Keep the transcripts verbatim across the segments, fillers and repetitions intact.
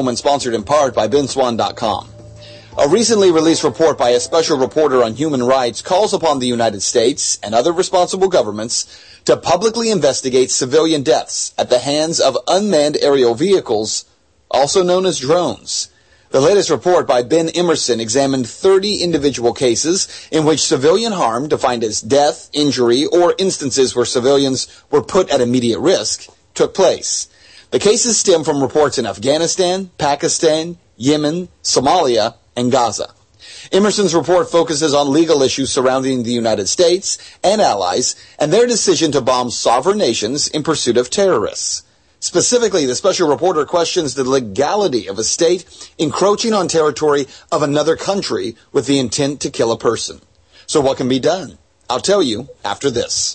Moment sponsored in part by Ben Swann dot com. A recently released report by a special reporter on human rights calls upon the United States and other responsible governments to publicly investigate civilian deaths at the hands of unmanned aerial vehicles, also known as drones. The latest report by Ben Emerson examined thirty individual cases in which civilian harm, defined as death, injury, or instances where civilians were put at immediate risk, took place. The cases stem from reports in Afghanistan, Pakistan, Yemen, Somalia, and Gaza. Emerson's report focuses on legal issues surrounding the United States and allies and their decision to bomb sovereign nations in pursuit of terrorists. Specifically, the special reporter questions the legality of a state encroaching on territory of another country with the intent to kill a person. So what can be done? I'll tell you after this.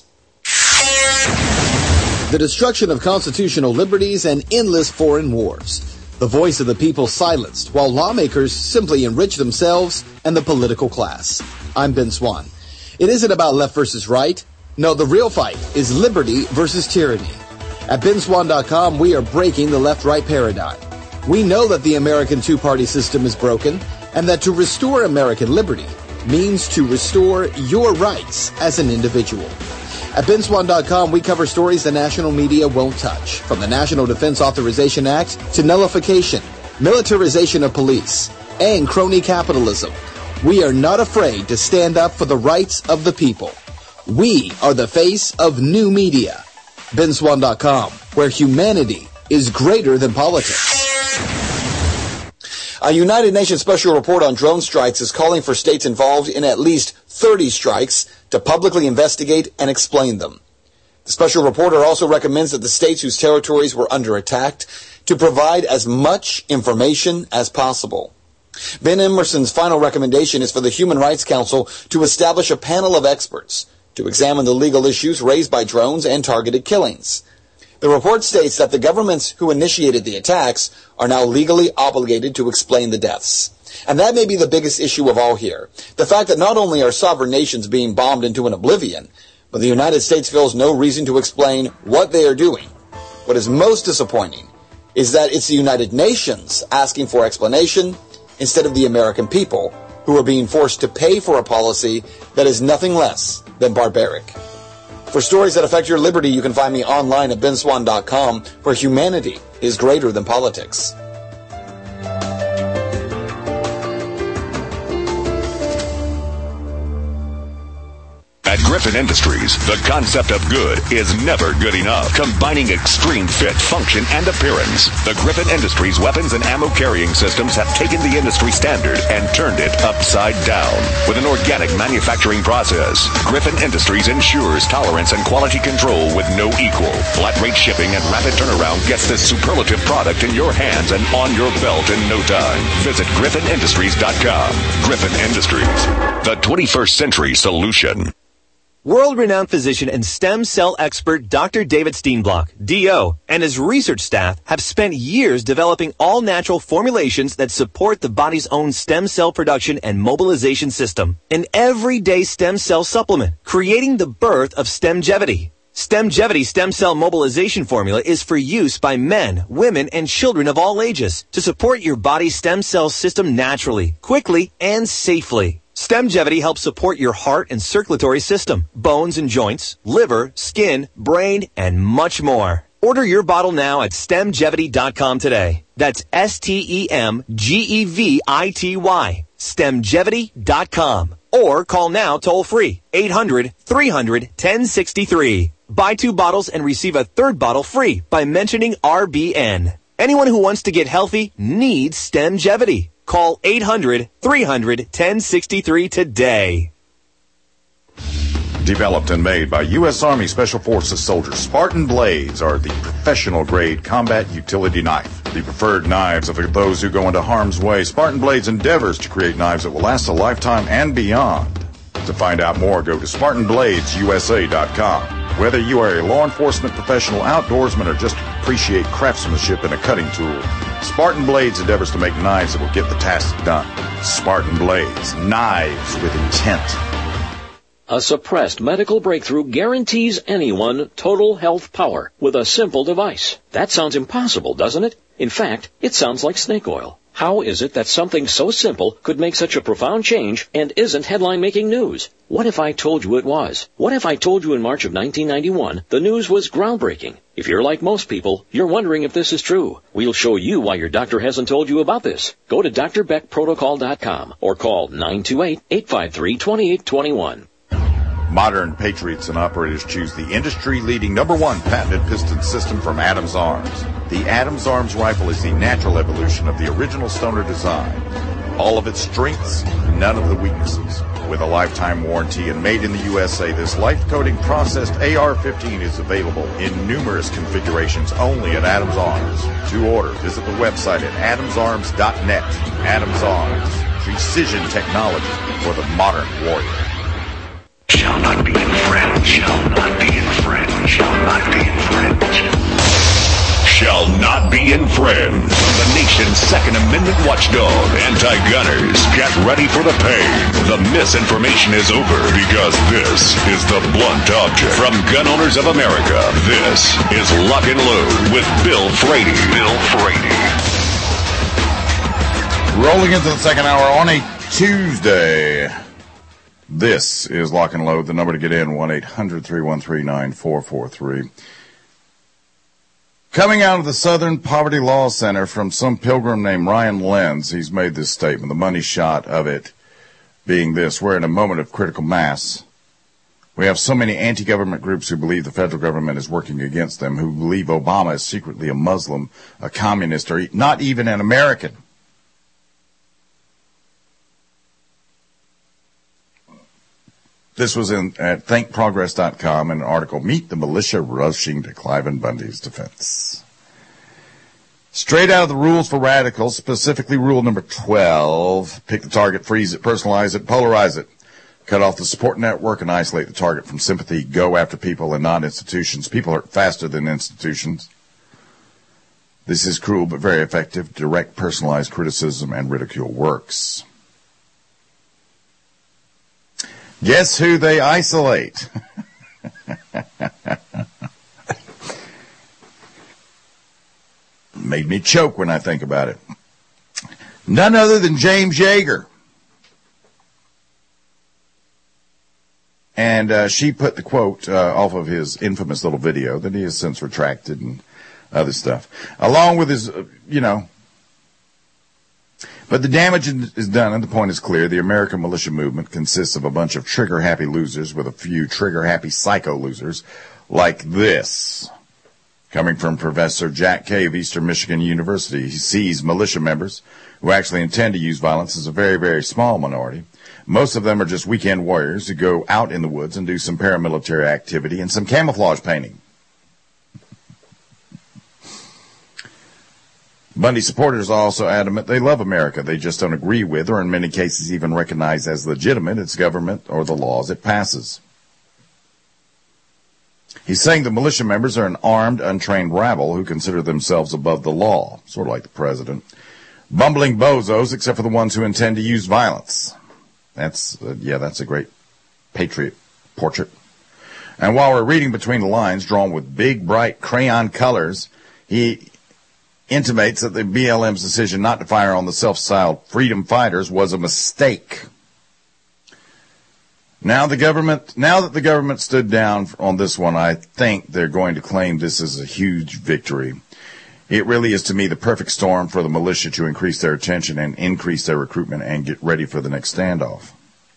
The destruction of constitutional liberties and endless foreign wars. The voice of the people silenced, while lawmakers simply enrich themselves and the political class. I'm Ben Swann. It isn't about left versus right. No, the real fight is liberty versus tyranny. At Ben Swann dot com, we are breaking the left-right paradigm. We know that the American two-party system is broken, and that to restore American liberty means to restore your rights as an individual. At Ben Swann dot com, we cover stories the national media won't touch, from the National Defense Authorization Act to nullification, militarization of police, and crony capitalism. We are not afraid to stand up for the rights of the people. We are the face of new media. Ben Swann dot com, where humanity is greater than politics. A United Nations special report on drone strikes is calling for states involved in at least thirty strikes to publicly investigate and explain them. The special reporter also recommends that the states whose territories were under attack to provide as much information as possible. Ben Emerson's final recommendation is for the Human Rights Council to establish a panel of experts to examine the legal issues raised by drones and targeted killings. The report states that the governments who initiated the attacks are now legally obligated to explain the deaths. And that may be the biggest issue of all here. The fact that not only are sovereign nations being bombed into an oblivion, but the United States feels no reason to explain what they are doing. What is most disappointing is that it's the United Nations asking for explanation instead of the American people, who are being forced to pay for a policy that is nothing less than barbaric. For stories that affect your liberty, you can find me online at Ben Swann dot com, where humanity is greater than politics. At Griffin Industries, the concept of good is never good enough, combining extreme fit, function, and appearance. The Griffin Industries weapons and ammo carrying systems have taken the industry standard and turned it upside down. With an organic manufacturing process, Griffin Industries ensures tolerance and quality control with no equal. Flat rate shipping and rapid turnaround gets this superlative product in your hands and on your belt in no time. Visit Griffin Industries dot com. Griffin Industries, the twenty-first century solution. World-renowned physician and stem cell expert Doctor David Steenblock, D O, and his research staff have spent years developing all-natural formulations that support the body's own stem cell production and mobilization system. An everyday stem cell supplement, creating the birth of Stemgevity. Stemgevity stem cell mobilization formula is for use by men, women, and children of all ages to support your body's stem cell system naturally, quickly, and safely. Stemgevity helps support your heart and circulatory system, bones and joints, liver, skin, brain, and much more. Order your bottle now at Stemgevity dot com today. That's S T E M G E V I T Y. Stemgevity dot com. Or call now toll free, eight hundred, three hundred, ten sixty-three. Buy two bottles and receive a third bottle free by mentioning R B N. Anyone who wants to get healthy needs Stemgevity. Call eight hundred, three hundred, ten sixty-three today. Developed and made by U S Army Special Forces soldiers, Spartan Blades are the professional-grade combat utility knife. The preferred knives of those who go into harm's way, Spartan Blades endeavors to create knives that will last a lifetime and beyond. To find out more, go to Spartan Blades U S A dot com. Whether you are a law enforcement professional, outdoorsman, or just appreciate craftsmanship in a cutting tool, Spartan Blades endeavors to make knives that will get the task done. Spartan Blades, knives with intent. A suppressed medical breakthrough guarantees anyone total health power with a simple device. That sounds impossible, doesn't it? In fact, it sounds like snake oil. How is it that something so simple could make such a profound change and isn't headline-making news? What if I told you it was? What if I told you in March of nineteen ninety-one the news was groundbreaking? If you're like most people, you're wondering if this is true. We'll show you why your doctor hasn't told you about this. Go to D R Beck Protocol dot com or call nine two eight, eight five three, two eight two one. Modern patriots and operators choose the industry-leading number one patented piston system from Adams Arms. The Adams Arms rifle is the natural evolution of the original Stoner design. All of its strengths, none of the weaknesses. With a lifetime warranty and made in the U S A, this life-coating processed A R fifteen is available in numerous configurations only at Adams Arms. To order, visit the website at adams arms dot net. Adams Arms, precision technology for the modern warrior. Shall not be infringed. Shall not be infringed. Shall not be infringed. Shall not be infringed. From the nation's Second Amendment watchdog, Anti-Gunners, get ready for the pain. The misinformation is over because this is the blunt object. From Gun Owners of America, this is Lock and Load with Bill Frady. Bill Frady. Rolling into the second hour on a Tuesday. This is Lock and Load. The number to get in, one eight hundred, three one three, nine four four three. Coming out of the Southern Poverty Law Center from some pilgrim named Ryan Lenz, he's made this statement. The money shot of it being this: we're in a moment of critical mass. We have so many anti-government groups who believe the federal government is working against them, who believe Obama is secretly a Muslim, a communist, or not even an American. This was in at think progress dot com in an article, Meet the Militia Rushing to Cliven Bundy's Defense. Straight out of the rules for radicals, specifically rule number twelve, pick the target, freeze it, personalize it, polarize it. Cut off the support network and isolate the target from sympathy. Go after people and not institutions. People hurt faster than institutions. This is cruel but very effective. Direct personalized criticism and ridicule works. Guess who they isolate? Made me choke when I think about it. None other than James Yeager. And uh, she put the quote uh, off of his infamous little video that he has since retracted and other stuff, along with his, uh, you know. But the damage is done, and the point is clear. The American militia movement consists of a bunch of trigger-happy losers with a few trigger-happy psycho losers like this. Coming from Professor Jack Kay of Eastern Michigan University, he sees militia members who actually intend to use violence as a very, very small minority. Most of them are just weekend warriors who go out in the woods and do some paramilitary activity and some camouflage painting. Bundy supporters are also adamant they love America. They just don't agree with, or in many cases even recognize as legitimate, its government or the laws it passes. He's saying the militia members are an armed, untrained rabble who consider themselves above the law, sort of like the president. Bumbling bozos, except for the ones who intend to use violence. That's, uh, yeah, that's a great patriot portrait. And while we're reading between the lines, drawn with big, bright crayon colors, he intimates that the B L M's decision not to fire on the self-styled freedom fighters was a mistake. Now the government, now that the government stood down on this one, I think they're going to claim this is a huge victory. It really is, to me, the perfect storm for the militia to increase their attention and increase their recruitment and get ready for the next standoff.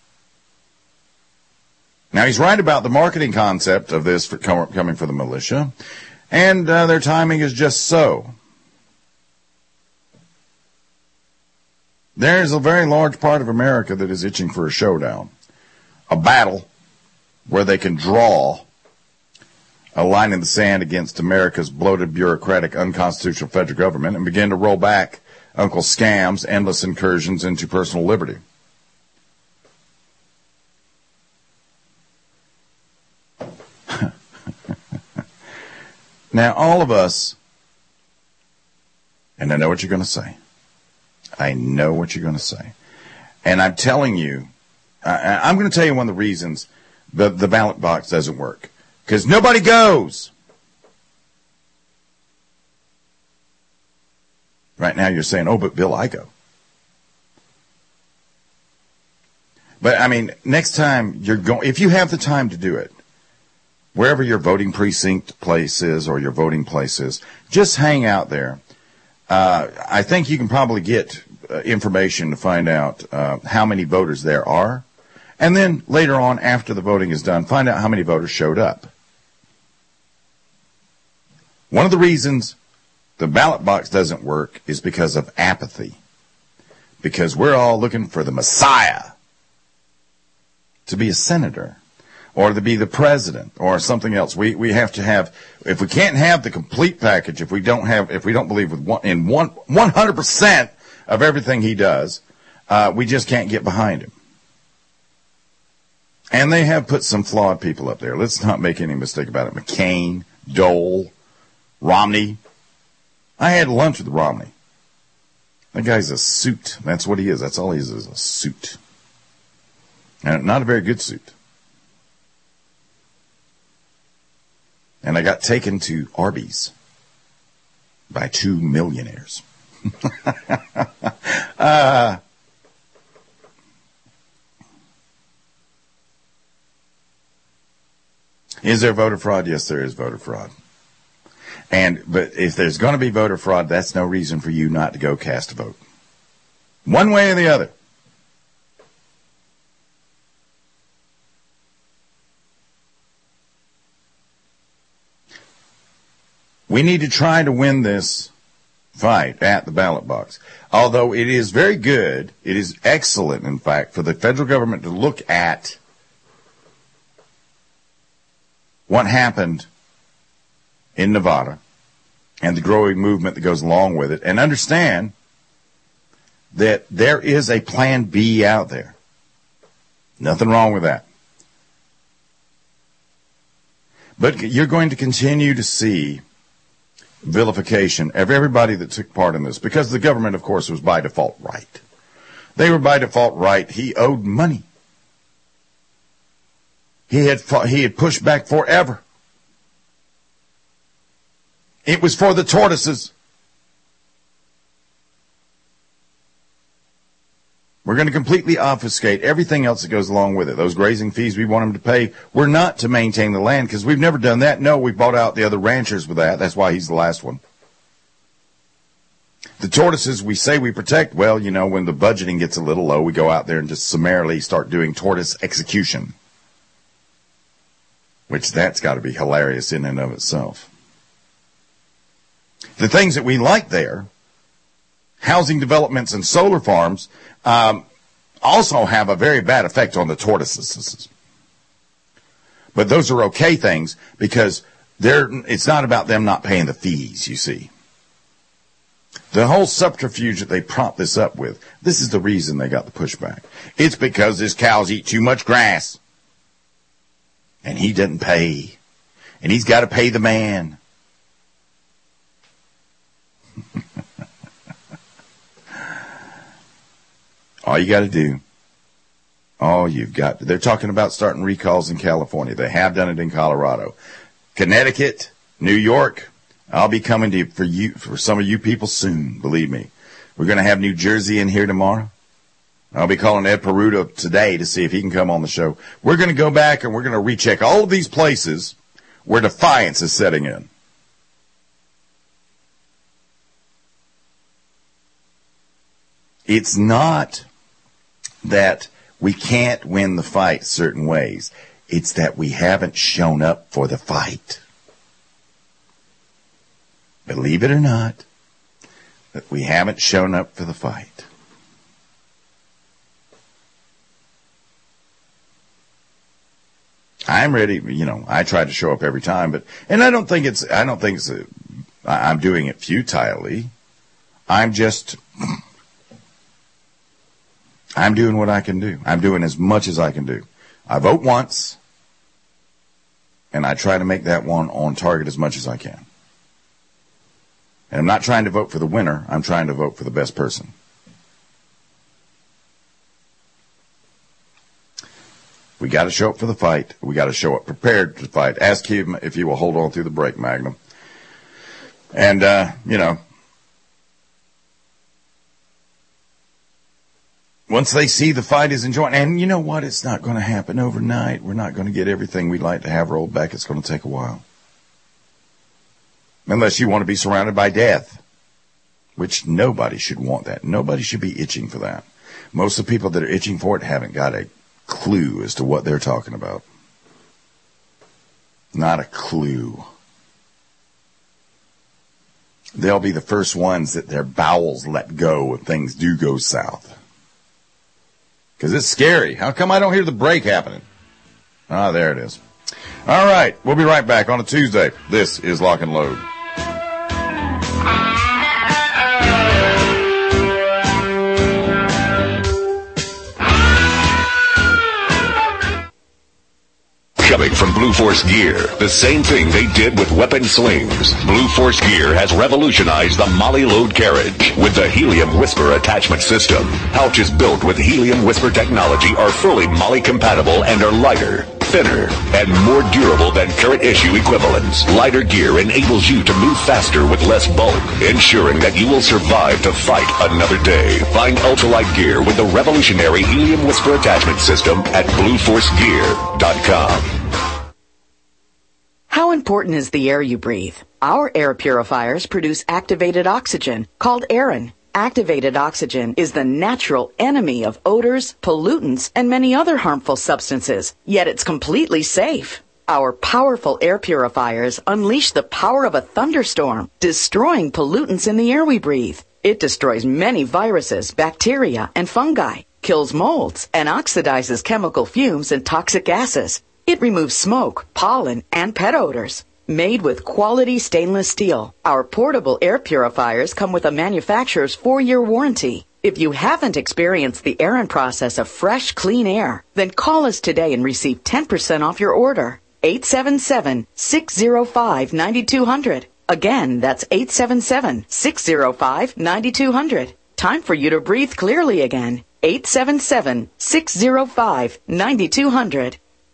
Now, he's right about the marketing concept of this for coming for the militia, and uh, their timing is just so. There's a very large part of America that is itching for a showdown, a battle where they can draw a line in the sand against America's bloated, bureaucratic, unconstitutional federal government and begin to roll back Uncle Scam's endless incursions into personal liberty. Now, all of us, and I know what you're going to say. I know what you're going to say. And I'm telling you, I, I'm going to tell you one of the reasons the, the ballot box doesn't work. Because nobody goes. Right now you're saying, oh, but Bill Igo. But, I mean, next time you're going, if you have the time to do it, wherever your voting precinct place is or your voting place is, just hang out there. Uh, I think you can probably get uh, information to find out uh, how many voters there are. And then later on, after the voting is done, find out how many voters showed up. One of the reasons the ballot box doesn't work is because of apathy. Because we're all looking for the Messiah to be a senator or to be the president or something else. We we have to have, if we can't have the complete package, if we don't have, if we don't believe with one, in one, one hundred percent of everything he does, uh, we just can't get behind him. And they have put some flawed people up there. Let's not make any mistake about it. McCain, Dole, Romney. I had lunch with Romney. That guy's a suit. That's what he is. That's all he is, is a suit. And not a very good suit. And I got taken to Arby's by two millionaires. uh, is there voter fraud? Yes, there is voter fraud. And but if there's going to be voter fraud, that's no reason for you not to go cast a vote. One way or the other. We need to try to win this fight at the ballot box. Although it is very good, it is excellent, in fact, for the federal government to look at what happened in Nevada and the growing movement that goes along with it, and understand that there is a plan B out there. Nothing wrong with that. But you're going to continue to see vilification of everybody that took part in this, because the government, of course, was by default right. They were by default right. He owed money. He had fought, he had pushed back forever. It was for the tortoises. We're going to completely obfuscate everything else that goes along with it. Those grazing fees we want them to pay, we're not to maintain the land, because we've never done that. No, we bought out the other ranchers with that. That's why he's the last one. The tortoises we say we protect, well, you know, when the budgeting gets a little low, we go out there and just summarily start doing tortoise execution. Which that's got to be hilarious in and of itself. The things that we like there, housing developments and solar farms, um, also have a very bad effect on the tortoises. But those are okay things, because they're, it's not about them not paying the fees, you see. The whole subterfuge that they prop this up with, this is the reason they got the pushback. It's because his cows eat too much grass. And he doesn't pay. And he's got to pay the man. All you got to do, all you've got, they're talking about starting recalls in California. They have done it in Colorado. Connecticut, New York, I'll be coming to for you, for some of you people soon, believe me. We're going to have New Jersey in here tomorrow. I'll be calling Ed Peruta today to see if he can come on the show. We're going to go back and we're going to recheck all of these places where defiance is setting in. It's not that we can't win the fight certain ways. It's that we haven't shown up for the fight. Believe it or not, that we haven't shown up for the fight. I'm ready, you know, I try to show up every time, but, and I don't think it's, I don't think it's, a, I'm doing it futilely. I'm just, I'm doing what I can do. I'm doing as much as I can do. I vote once, and I try to make that one on target as much as I can. And I'm not trying to vote for the winner. I'm trying to vote for the best person. We got to show up for the fight. We got to show up prepared to fight. Ask him if he will hold on through the break, Magnum. And, uh, you know, once they see the fight is enjoying, and you know what? It's not going to happen overnight. We're not going to get everything we'd like to have rolled back. It's going to take a while. Unless you want to be surrounded by death, which nobody should want that. Nobody should be itching for that. Most of the people that are itching for it haven't got a clue as to what they're talking about. Not a clue. They'll be the first ones that their bowels let go when things do go south. Because it's scary. How come I don't hear the break happening? Ah, there it is. All right, we'll be right back on a Tuesday. This is Lock and Load. Coming from Blue Force Gear, the same thing they did with weapon slings. Blue Force Gear has revolutionized the Molly load carriage with the Helium Whisper attachment system. Pouches built with Helium Whisper technology are fully Molly compatible and are lighter, thinner, and more durable than current issue equivalents. Lighter gear enables you to move faster with less bulk, ensuring that you will survive to fight another day. Find ultralight gear with the revolutionary Helium Whisper attachment system at blue force gear dot com. How important is the air you breathe? Our air purifiers produce activated oxygen, called Aeron. Activated oxygen is the natural enemy of odors, pollutants, and many other harmful substances, yet it's completely safe. Our powerful air purifiers unleash the power of a thunderstorm, destroying pollutants in the air we breathe. It destroys many viruses, bacteria, and fungi, kills molds, and oxidizes chemical fumes and toxic gases. It removes smoke, pollen, and pet odors. Made with quality stainless steel, our portable air purifiers come with a manufacturer's four-year warranty. If you haven't experienced the Aeron process of fresh, clean air, then call us today and receive ten percent off your order. eight seven seven, six zero five, nine two zero zero. Again, that's eight seven seven, six zero five, nine two zero zero. Time for you to breathe clearly again. eight seven seven, six zero five, nine two zero zero.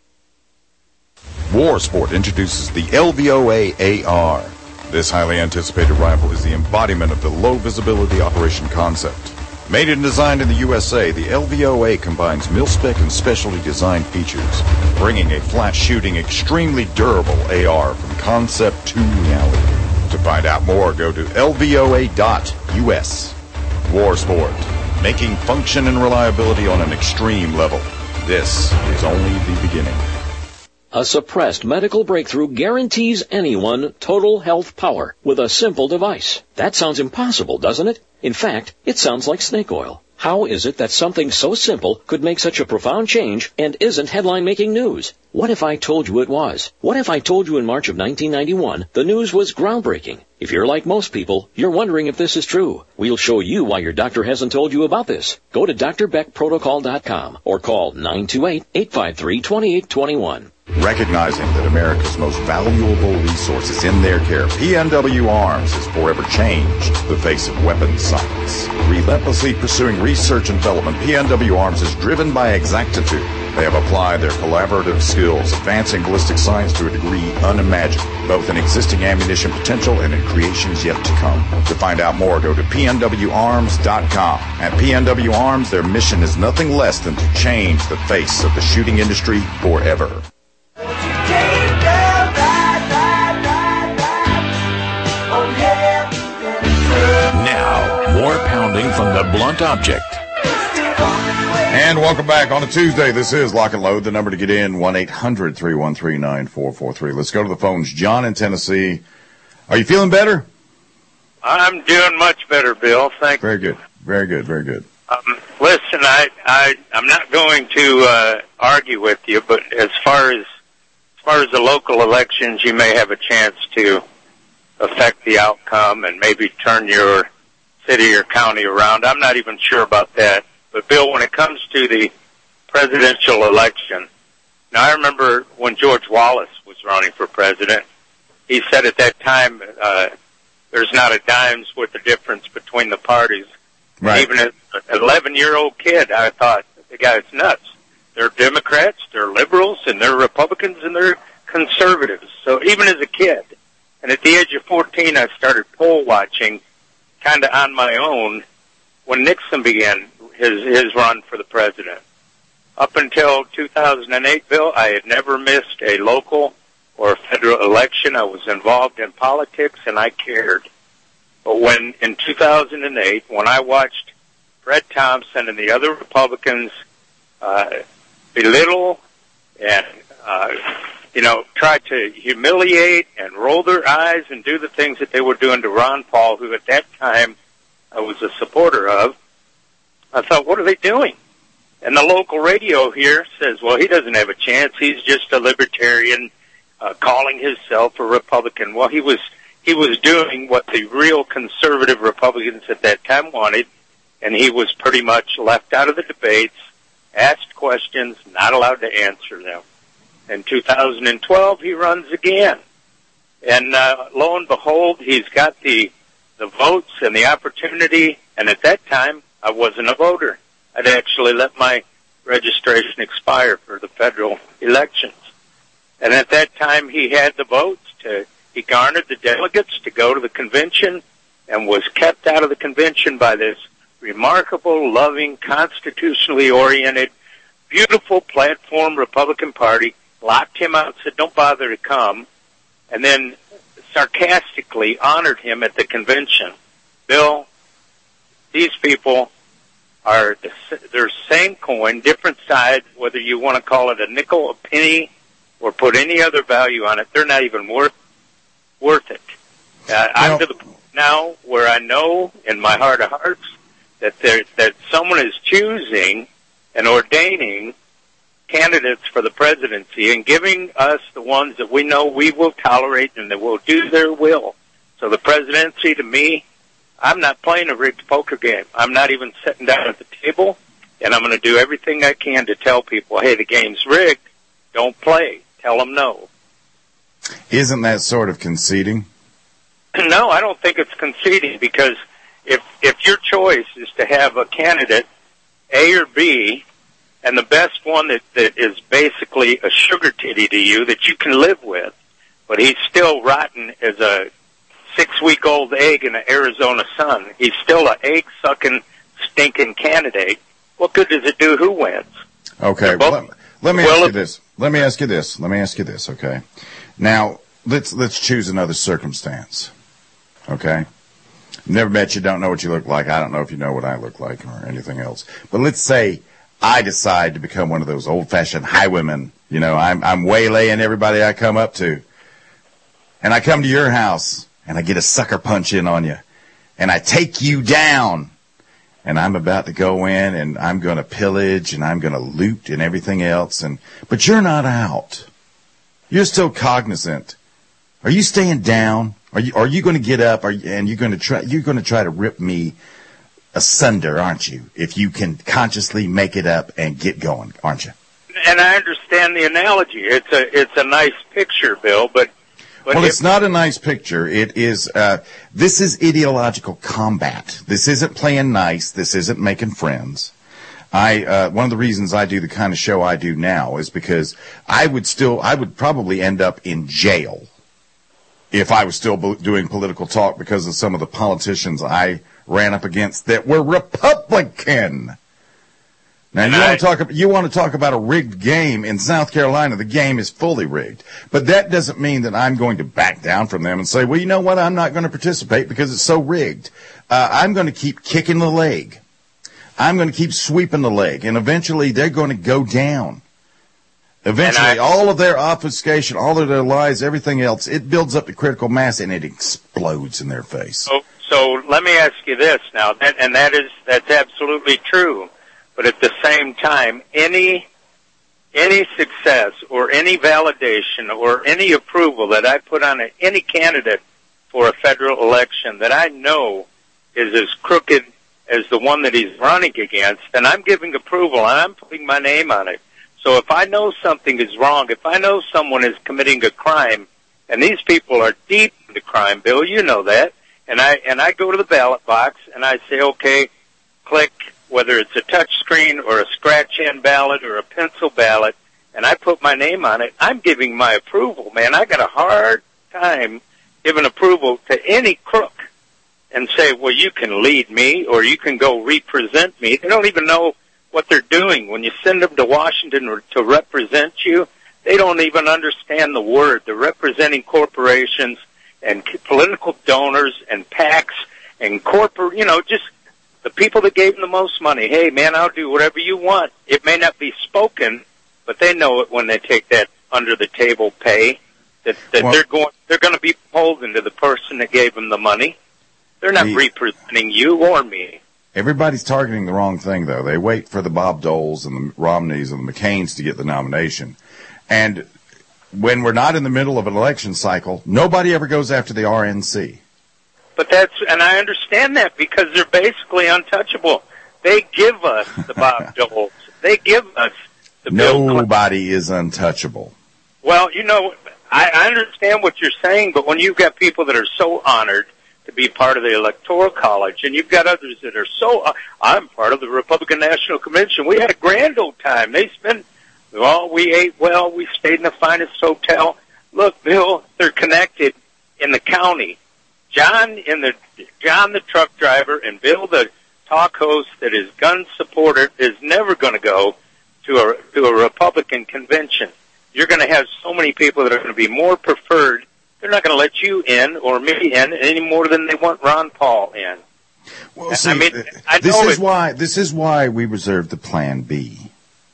War Sport introduces the L V O A A R. This highly anticipated rifle is the embodiment of the low-visibility operation concept. Made and designed in the U S A, the L V O A combines mil-spec and specialty design features, bringing a flat-shooting, extremely durable A R from concept to reality. To find out more, go to L V O A dot U S. War Sport, making function and reliability on an extreme level. This is only the beginning. A suppressed medical breakthrough guarantees anyone total health power with a simple device. That sounds impossible, doesn't it? In fact, it sounds like snake oil. How is it that something so simple could make such a profound change and isn't headline-making news? What if I told you it was? What if I told you in March of nineteen ninety-one the news was groundbreaking? If you're like most people, you're wondering if this is true. We'll show you why your doctor hasn't told you about this. Go to D R Beck Protocol dot com or call nine two eight, eight five three, two eight two one. Recognizing that America's most valuable resource is in their care, P N W Arms has forever changed the face of weapons science. Relentlessly pursuing research and development, P N W Arms is driven by exactitude. They have applied their collaborative skills, advancing ballistic science to a degree unimagined, both in existing ammunition potential and in creations yet to come. To find out more, go to P N W arms dot com. At P N W Arms, their mission is nothing less than to change the face of the shooting industry forever. Now, more pounding from the blunt object. And welcome back on a Tuesday. This is Lock and Load. The number to get in, one eight hundred, three one three, nine four four three. Let's go to the phones. John in Tennessee. Are you feeling better? I'm doing much better, Bill. Thank you. Very good. Very good. Very good. Um, listen, I, I, I'm not going to uh, argue with you, but as far as as far as the local elections, you may have a chance to affect the outcome and maybe turn your city or county around. I'm not even sure about that. But, Bill, when it comes to the presidential election, now I remember when George Wallace was running for president, he said at that time uh, there's not a dime's worth of difference between the parties. Right. Even as an eleven-year-old kid, I thought, the guy's nuts. They're Democrats, they're liberals, and they're Republicans, and they're conservatives. So even as a kid, and at the age of fourteen, I started poll watching kind of on my own when Nixon began his his run for the president. Up until two thousand eight, Bill, I had never missed a local or federal election. I was involved in politics, and I cared. But when, in two thousand eight, when I watched Fred Thompson and the other Republicans uh, belittle and, uh, you know, try to humiliate and roll their eyes and do the things that they were doing to Ron Paul, who at that time I was a supporter of, I thought, what are they doing? And the local radio here says, well, he doesn't have a chance. He's just a libertarian uh, calling himself a Republican. Well, he was he was doing what the real conservative Republicans at that time wanted, and he was pretty much left out of the debates, asked questions, not allowed to answer them. In two thousand twelve, he runs again. And uh, lo and behold, he's got the the votes and the opportunity, and at that time, I wasn't a voter. I'd actually let my registration expire for the federal elections. And at that time, he had the votes to, he garnered the delegates to go to the convention and was kept out of the convention by this remarkable, loving, constitutionally oriented, beautiful platform Republican Party, locked him out, said, don't bother to come, and then sarcastically honored him at the convention. Bill, these people are the, they're same coin, different sides, whether you want to call it a nickel, a penny, or put any other value on it. They're not even worth worth it. Uh, I'm to the point now where I know in my heart of hearts that there, that someone is choosing and ordaining candidates for the presidency and giving us the ones that we know we will tolerate and that will do their will. So the presidency, to me, I'm not playing a rigged poker game. I'm not even sitting down at the table, and I'm going to do everything I can to tell people, hey, the game's rigged. Don't play. Tell them no. Isn't that sort of conceding? No, I don't think it's conceding, because if if your choice is to have a candidate, A or B, and the best one that, that is basically a sugar titty to you that you can live with, but he's still rotten as a six-week-old egg in the Arizona sun. He's still an egg-sucking, stinking candidate. What good does it do who wins? Okay, well, let, let me well, ask you this. Let me ask you this. Let me ask you this, okay? Now, let's let's choose another circumstance, okay? Never met you, don't know what you look like. I don't know if you know what I look like or anything else. But let's say I decide to become one of those old-fashioned highwaymen. You know, I'm, I'm waylaying everybody I come up to. And I come to your house, and I get a sucker punch in on you, and I take you down, and I'm about to go in, and I'm going to pillage, and I'm going to loot and everything else, and but you're not out. You're still cognizant. Are you staying down? Are you are you going to get up? Are you, and you're going to try you're going to try to rip me asunder, aren't you? If you can consciously make it up and get going, aren't you? And I understand the analogy. It's a it's a nice picture, Bill, but. But well, if, it's not a nice picture. It is, uh, this is ideological combat. This isn't playing nice. This isn't making friends. I, uh, one of the reasons I do the kind of show I do now is because I would still, I would probably end up in jail if I was still doing political talk because of some of the politicians I ran up against that were Republican. Now, you want to talk, you want to talk about a rigged game. In South Carolina, the game is fully rigged. But that doesn't mean that I'm going to back down from them and say, well, you know what, I'm not going to participate because it's so rigged. Uh, I'm going to keep kicking the leg. I'm going to keep sweeping the leg. And eventually, they're going to go down. Eventually, I, all of their obfuscation, all of their lies, everything else, it builds up to critical mass, and it explodes in their face. So, so let me ask you this now, that, and that is that's absolutely true. But at the same time, any any success or any validation or any approval that I put on a, any candidate for a federal election that I know is as crooked as the one that he's running against, then I'm giving approval and I'm putting my name on it. So if I know something is wrong, if I know someone is committing a crime, and these people are deep into crime, Bill, you know that, and I and I go to the ballot box and I say, okay, click, whether it's a touch screen or a scratch-in ballot or a pencil ballot, and I put my name on it, I'm giving my approval, man. I got a hard time giving approval to any crook. and say, well, you can lead me or you can go represent me. They don't even know what they're doing. When you send them to Washington to represent you, they don't even understand the word. They're representing corporations and political donors and PACs and corporate, you know, just the people that gave them the most money. Hey, man, I'll do whatever you want. It may not be spoken, but they know it when they take that under-the-table pay, that, that well, they're going they're going to be beholden to the person that gave them the money. They're not the, representing you or me. Everybody's targeting the wrong thing, though. They wait for the Bob Doles and the Romneys and the McCains to get the nomination. And when we're not in the middle of an election cycle, nobody ever goes after the R N C. But that's, and I understand that because they're basically untouchable. They give us the Bob Doles. They give us the Bill Clinton. Nobody is untouchable. Well, you know, I, I understand what you're saying, but when you've got people that are so honored to be part of the Electoral College, and you've got others that are so, uh, I'm part of the Republican National Convention. We had a grand old time. They spent, well, we ate well. We stayed in the finest hotel. Look, Bill, they're connected in the county. John in the John the truck driver and Bill the talk host that is gun supporter is never going to go to a to a Republican convention. You're going to have so many people that are going to be more preferred. They're not going to let you in or me in any more than they want Ron Paul in. Well, see, I mean, I this know is it, why this is why we reserve the Plan B.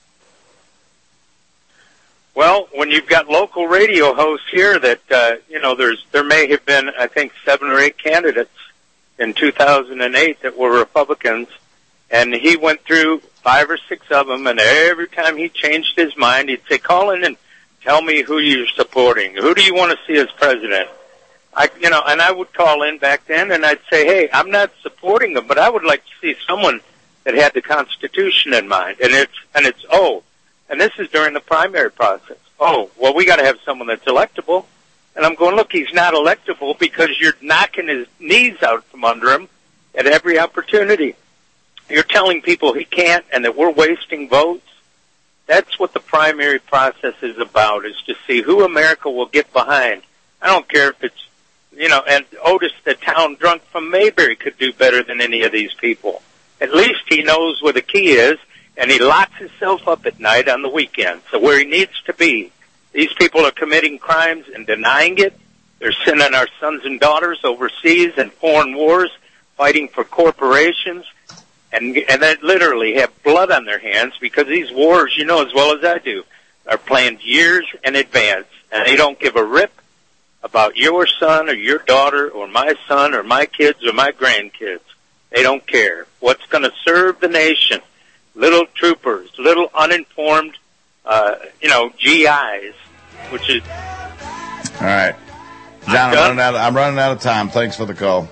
Well, when you've got local radio hosts here that, uh, you know, there's, there may have been, I think, seven or eight candidates in two thousand eight that were Republicans, and he went through five or six of them, and every time he changed his mind, he'd say, call in and tell me who you're supporting. Who do you want to see as president? I, you know, and I would call in back then, and I'd say, hey, I'm not supporting them, but I would like to see someone that had the Constitution in mind. And it's, and it's, oh, and this is during the primary process. Oh, well, we got to have someone that's electable. And I'm going, look, he's not electable because you're knocking his knees out from under him at every opportunity. You're telling people he can't and that we're wasting votes. That's what the primary process is about, is to see who America will get behind. I don't care if it's, you know, and Otis, the town drunk from Mayberry, could do better than any of these people. At least he knows where the key is. And he locks himself up at night on the weekend. So where he needs to be. These people are committing crimes and denying it. They're sending our sons and daughters overseas in foreign wars, fighting for corporations, and and they literally have blood on their hands because these wars, you know as well as I do, are planned years in advance. And they don't give a rip about your son or your daughter or my son or my kids or my grandkids. They don't care. What's going to serve the nation? Little troopers, little uninformed, uh, you know, G Is, which is... All right. John, I'm, I'm running out of, I'm running out of time. Thanks for the call.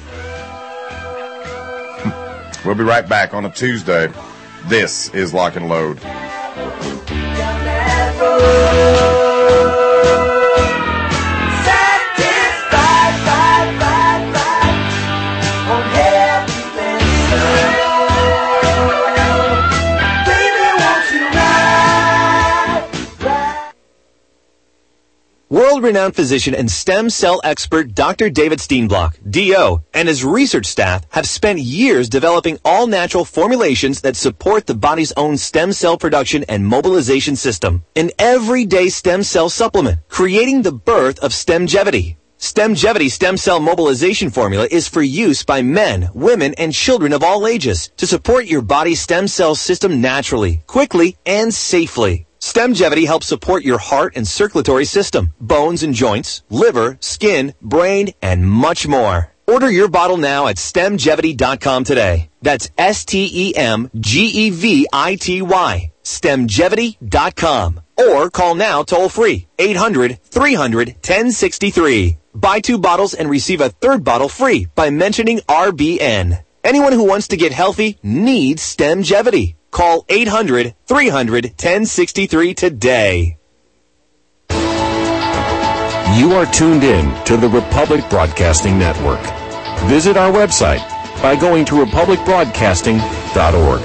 We'll be right back on a Tuesday. This is Lock and Load. World-renowned physician and stem cell expert Doctor David Steenblock, D O, and his research staff have spent years developing all-natural formulations that support the body's own stem cell production and mobilization system. An everyday stem cell supplement, creating the birth of Stemgevity. Stemgevity stem cell mobilization formula is for use by men, women, and children of all ages to support your body's stem cell system naturally, quickly, and safely. Stemgevity helps support your heart and circulatory system, bones and joints, liver, skin, brain, and much more. Order your bottle now at stemgevity dot com today. That's S T E M G E V I T Y. stemgevity dot com. Or call now toll free, eight hundred, three hundred, ten sixty-three. Buy two bottles and receive a third bottle free by mentioning R B N. Anyone who wants to get healthy needs Stemgevity. Call eight hundred, three hundred, ten sixty-three today. You are tuned in to the Republic Broadcasting Network. Visit our website by going to republic broadcasting dot org.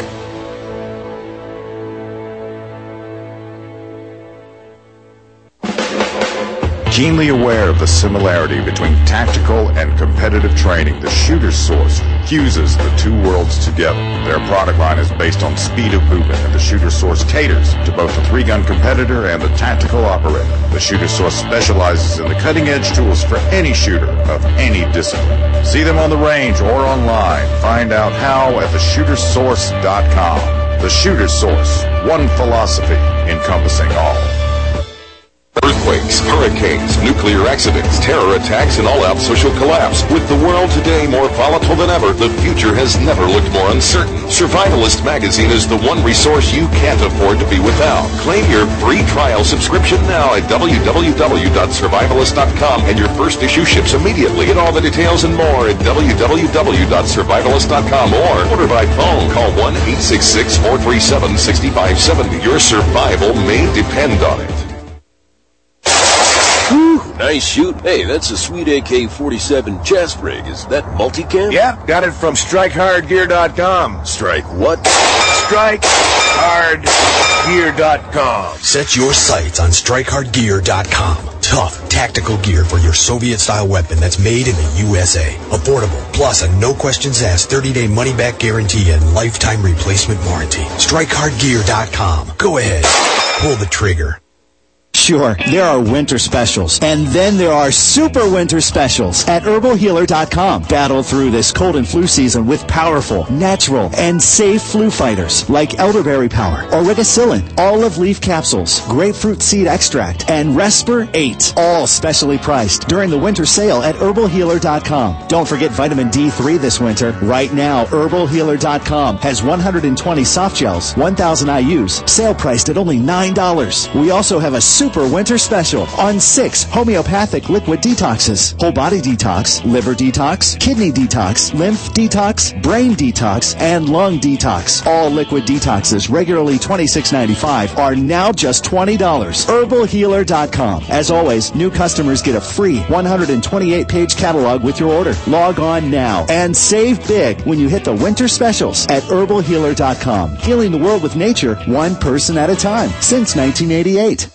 Keenly aware of the similarity between tactical and competitive training, the Shooter's Source fuses the two worlds together. Their product line is based on speed of movement, and the Shooter's Source caters to both the three-gun competitor and the tactical operator. The Shooter's Source specializes in the cutting-edge tools for any shooter of any discipline. See them on the range or online. Find out how at the shooter source dot com. The Shooter's Source, one philosophy encompassing all. Earthquakes, hurricanes, nuclear accidents, terror attacks, and all-out social collapse. With the world today more volatile than ever, the future has never looked more uncertain. Survivalist Magazine is the one resource you can't afford to be without. Claim your free trial subscription now at w w w dot survivalist dot com, and your first issue ships immediately. Get all the details and more at w w w dot survivalist dot com or order by phone. Call one eight six six, four three seven, six five seven zero. Your survival may depend on it. Whew, nice shoot. Hey, that's a sweet A K forty-seven chest rig. Is that multicam? Yeah, got it from strike hard gear dot com. Strike what? strike hard gear dot com. Set your sights on strike hard gear dot com. Tough, tactical gear for your Soviet-style weapon that's made in the U S A. Affordable, plus a no-questions-asked thirty-day money-back guarantee and lifetime replacement warranty. strike hard gear dot com. Go ahead. Pull the trigger. Sure, there are winter specials, and then there are super winter specials at herbal healer dot com. Battle through this cold and flu season with powerful, natural, and safe flu fighters like elderberry power, origicillin, olive leaf capsules, grapefruit seed extract, and Respir eight, all specially priced during the winter sale at herbal healer dot com. Don't forget vitamin D three this winter. Right now, herbal healer dot com has one hundred twenty soft gels, one thousand I U's, sale priced at only nine dollars. We also have a super winter special on six homeopathic liquid detoxes: whole body detox, liver detox, kidney detox, lymph detox, brain detox, and lung detox. All liquid detoxes, regularly twenty-six ninety-five, are now just twenty dollars. herbal healer dot com. As always, new customers get a free one hundred twenty-eight page catalog with your order. Log on now and save big when you hit the winter specials at herbal healer dot com. Healing the world with nature, one person at a time, since nineteen eighty-eight.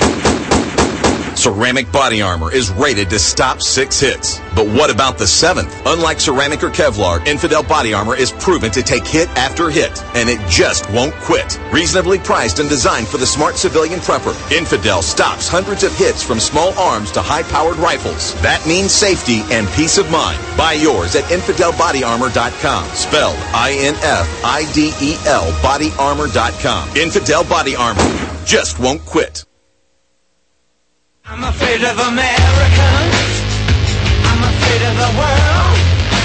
Ceramic body armor is rated to stop six hits. But what about the seventh? Unlike ceramic or Kevlar, Infidel body armor is proven to take hit after hit, and it just won't quit. Reasonably priced and designed for the smart civilian prepper, Infidel stops hundreds of hits from small arms to high-powered rifles. That means safety and peace of mind. Buy yours at infidel body armor dot com. Spelled I N F I D E L body armor dot com. Infidel body armor just won't quit. I'm afraid of Americans. I'm afraid of the world.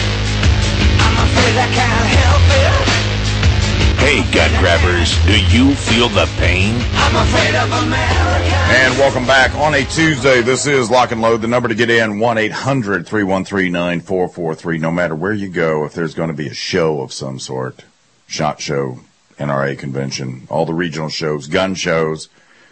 I'm afraid I can't help it. Hey, gun grabbers, do you feel the pain? I'm afraid of Americans. And welcome back on a Tuesday. This is Lock and Load. The number to get in, one eight hundred, three one three, nine four four three. No matter where you go, if there's going to be a show of some sort, SHOT Show, N R A convention, all the regional shows, gun shows,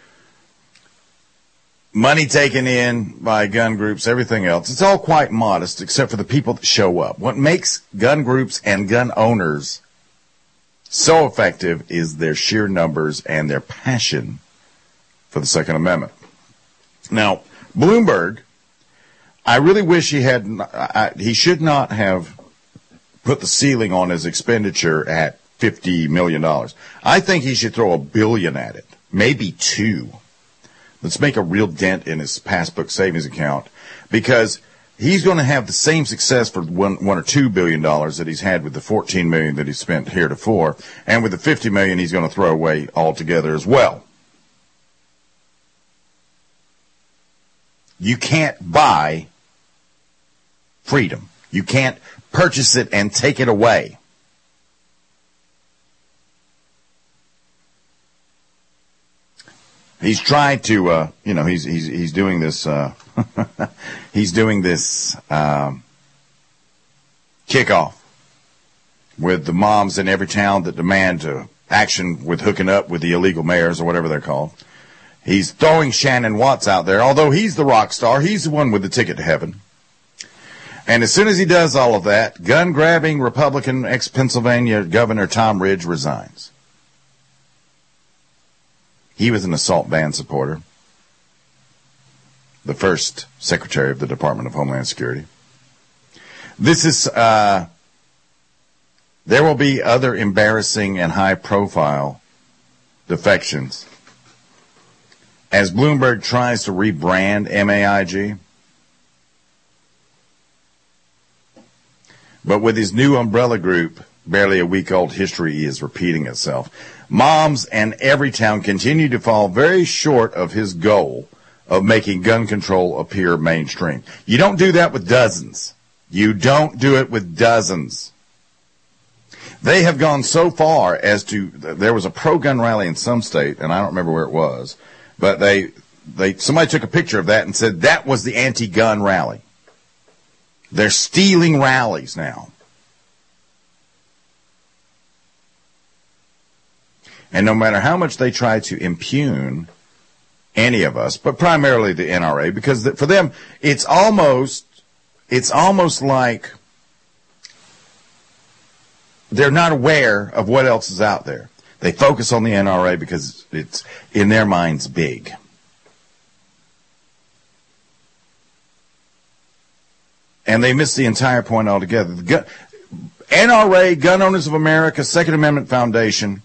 money taken in by gun groups, everything else. It's all quite modest except for the people that show up. What makes gun groups and gun owners so effective is their sheer numbers and their passion for the Second Amendment. Now, Bloomberg, I really wish he had, I, he should not have put the ceiling on his expenditure at fifty million dollars. I think he should throw a billion at it, maybe two. Let's make a real dent in his passbook savings account, because he's going to have the same success for one, one or two billion dollars that he's had with the fourteen million that he spent heretofore, and with the fifty million he's going to throw away altogether as well. You can't buy freedom. You can't purchase it and take it away. He's trying to, uh, you know, he's he's he's doing this. Uh, he's doing this um, kickoff with the moms in every town that demand to action with hooking up with the illegal mayors or whatever they're called. He's throwing Shannon Watts out there, although he's the rock star. He's the one with the ticket to heaven. And as soon as he does all of that, gun-grabbing Republican ex-Pennsylvania Governor Tom Ridge resigns. He was an assault ban supporter. the first Secretary of the Department of Homeland Security. This is, uh, there will be other embarrassing and high-profile defections as Bloomberg tries to rebrand M A I G. But with his new umbrella group, barely a week old, history is repeating itself. Moms and Everytown continue to fall very short of his goal of making gun control appear mainstream. You don't do that with dozens. You don't do it with dozens. They have gone so far as to, there was a pro-gun rally in some state, and I don't remember where it was, but they, they, somebody took a picture of that and said that was the anti-gun rally. They're stealing rallies now. And no matter how much they try to impugn any of us, but primarily the N R A, because for them, it's almost, it's almost like they're not aware of what else is out there. They focus on the N R A because it's, in their minds, big. And they miss the entire point altogether. The gun, N R A, Gun Owners of America, Second Amendment Foundation,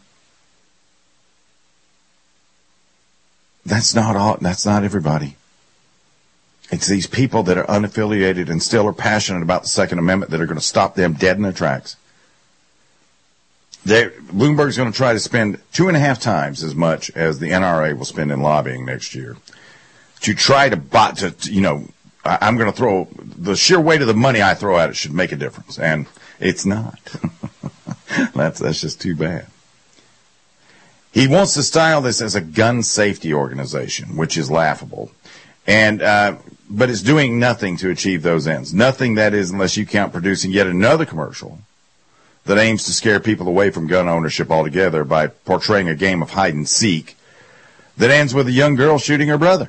that's not all, that's not everybody. It's these people that are unaffiliated and still are passionate about the Second Amendment that are going to stop them dead in their tracks. They're, Bloomberg's going to try to spend two and a half times as much as the N R A will spend in lobbying next year to try to bot to, you know, I, I'm going to throw the sheer weight of the money I throw at it should make a difference, and it's not. that's that's just too bad. He wants to style this as a gun safety organization, which is laughable, and uh, but it's doing nothing to achieve those ends. Nothing, that is, unless you count producing yet another commercial that aims to scare people away from gun ownership altogether by portraying a game of hide and seek that ends with a young girl shooting her brother.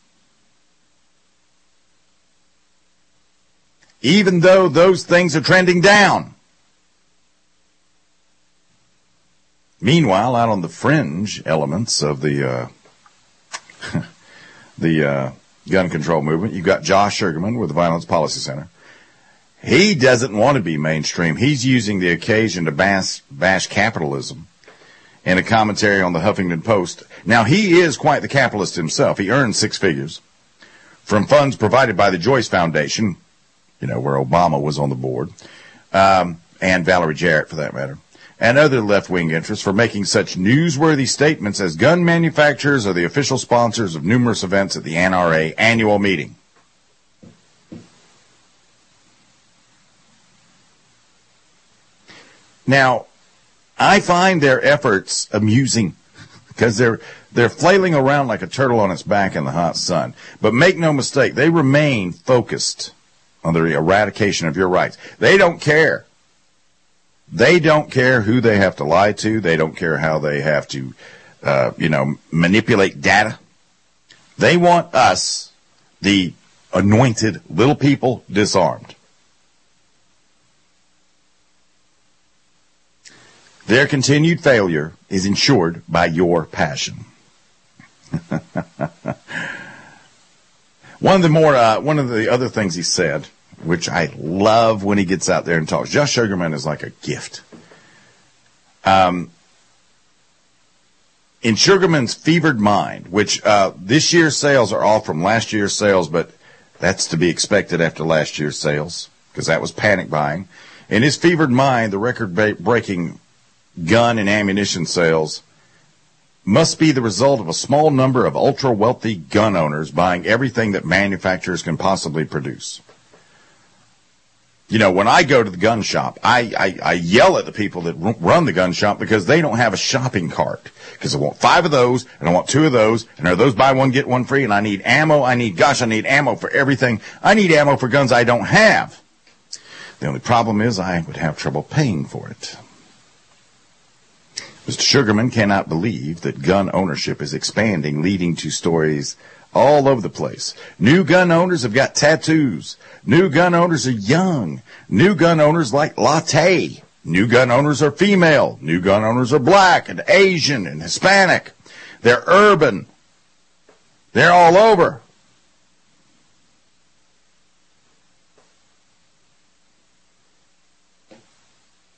Even though those things are trending down. Meanwhile, out on the fringe elements of the uh, the uh, gun control movement, you've got Josh Sugarman with the Violence Policy Center. He doesn't want to be mainstream. He's using the occasion to bash, bash capitalism in a commentary on the Huffington Post. Now, he is quite the capitalist himself. He earns six figures from funds provided by the Joyce Foundation, you know, where Obama was on the board, um, and Valerie Jarrett, for that matter, and other left-wing interests for making such newsworthy statements as gun manufacturers are the official sponsors of numerous events at the N R A annual meeting. Now, I find their efforts amusing because they're they're flailing around like a turtle on its back in the hot sun. But make no mistake, they remain focused on the eradication of your rights. They don't care. They don't care who they have to lie to. They don't care how they have to, uh, you know, manipulate data. They want us, the anointed little people, disarmed. Their continued failure is ensured by your passion. One of the more, uh, one of the other things he said, which I love when he gets out there and talks. Josh Sugarman is like a gift. Um, in Sugarman's fevered mind, which uh, this year's sales are off from last year's sales, but that's to be expected after last year's sales because that was panic buying. In his fevered mind, the record-breaking gun and ammunition sales must be the result of a small number of ultra-wealthy gun owners buying everything that manufacturers can possibly produce. You know, when I go to the gun shop, I, I, I yell at the people that run the gun shop because they don't have a shopping cart. Because I want five of those, and I want two of those, and are those buy one, get one free, and I need ammo. I need, gosh, I need ammo for everything. I need ammo for guns I don't have. The only problem is I would have trouble paying for it. Mister Sugarman cannot believe that gun ownership is expanding, leading to stories all over the place. New gun owners have got tattoos. New gun owners are young. New gun owners like latte. New gun owners are female. New gun owners are black and Asian and Hispanic. They're urban. They're all over.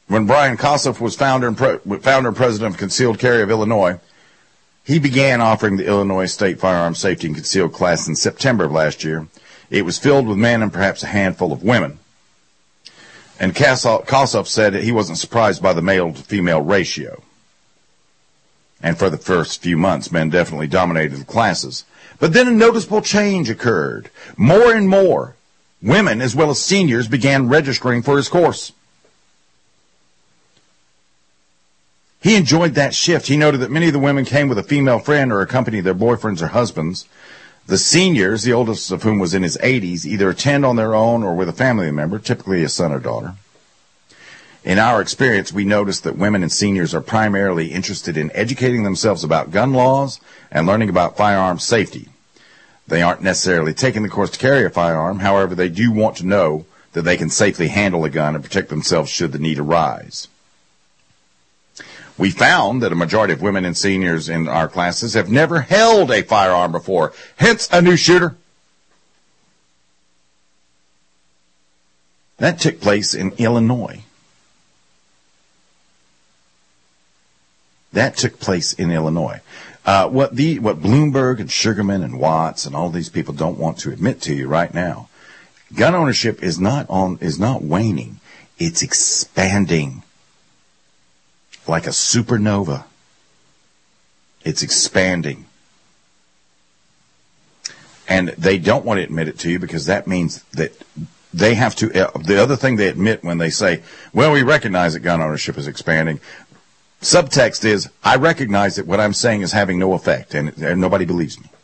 When Brian Kossoff was founder and, pre- founder and president of Concealed Carry of Illinois, he began offering the Illinois State Firearm Safety and Concealed class in September of last year. It was filled with men and perhaps a handful of women. And Kossoff said that he wasn't surprised by the male-to-female ratio. And for the first few months, men definitely dominated the classes. But then a noticeable change occurred. More and more women, as well as seniors, began registering for his course. He enjoyed that shift. He noted that many of the women came with a female friend or accompanied their boyfriends or husbands. The seniors, the oldest of whom was in his eighties, either attend on their own or with a family member, typically a son or daughter. In our experience, we noticed that women and seniors are primarily interested in educating themselves about gun laws and learning about firearm safety. They aren't necessarily taking the course to carry a firearm. However, they do want to know that they can safely handle a gun and protect themselves should the need arise. We found that a majority of women and seniors in our classes have never held a firearm before, hence a new shooter. That took place in Illinois. That took place in Illinois. Uh, what the what Bloomberg and Sugarman and Watts and all these people don't want to admit to you right now, gun ownership is not on is not waning; it's expanding. Like a supernova. It's expanding. And they don't want to admit it to you because that means that they have to, uh, the other thing they admit when they say, well, we recognize that gun ownership is expanding. Subtext is, I recognize that what I'm saying is having no effect and, and nobody believes me.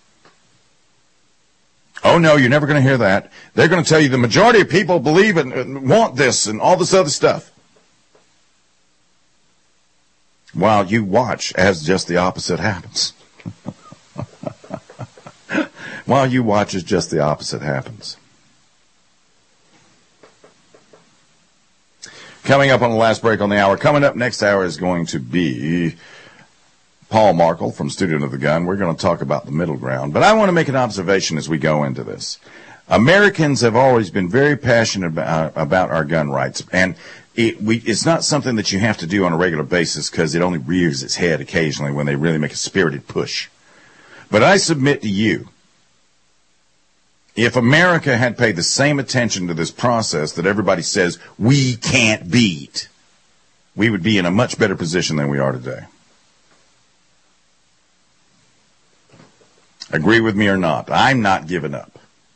Oh no, you're never going to hear that. They're going to tell you the majority of people believe and, and want this and all this other stuff. While you watch as just the opposite happens. While you watch as just the opposite happens. Coming up on the last break on the hour. Coming up next hour is going to be Paul Markle from Student of the Gun. We're going to talk about the middle ground. But I want to make an observation as we go into this. Americans have always been very passionate about, about our gun rights. And It, we, it's not something that you have to do on a regular basis because it only rears its head occasionally when they really make a spirited push. But I submit to you, if America had paid the same attention to this process that everybody says we can't beat, we would be in a much better position than we are today. Agree with me or not, I'm not giving up.